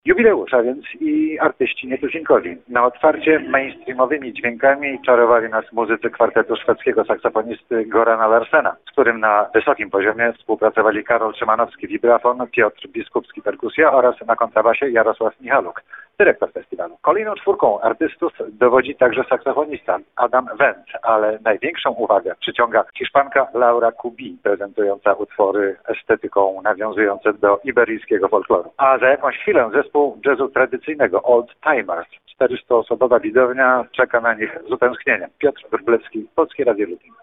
jubileusz, a więc i artyści nietuzinkowi. Na otwarcie mainstreamowymi dźwiękami czarowali nas muzycy kwartetu szwedzkiego saksofonisty Gorana Larsena, z którym na wysokim poziomie współpracowali Karol Szymanowski wibrafon, Piotr Biskupski perkusja oraz na kontrabasie Jarosław Michaluk, dyrektor festiwalu. Kolejną czwórką artystów dowodzi także saksofonista Adam Wendt, ale największą uwagę przyciąga Hiszpanka Laura Cubi, prezentująca utwory estetyką nawiązujące do iberyjskiego folkloru. A za jakąś chwilę zespół jazzu tradycyjnego Old Timers. 400-osobowa widownia czeka na nich z utęsknieniem. Piotr Wróblewski, Polskie Radio Lublin.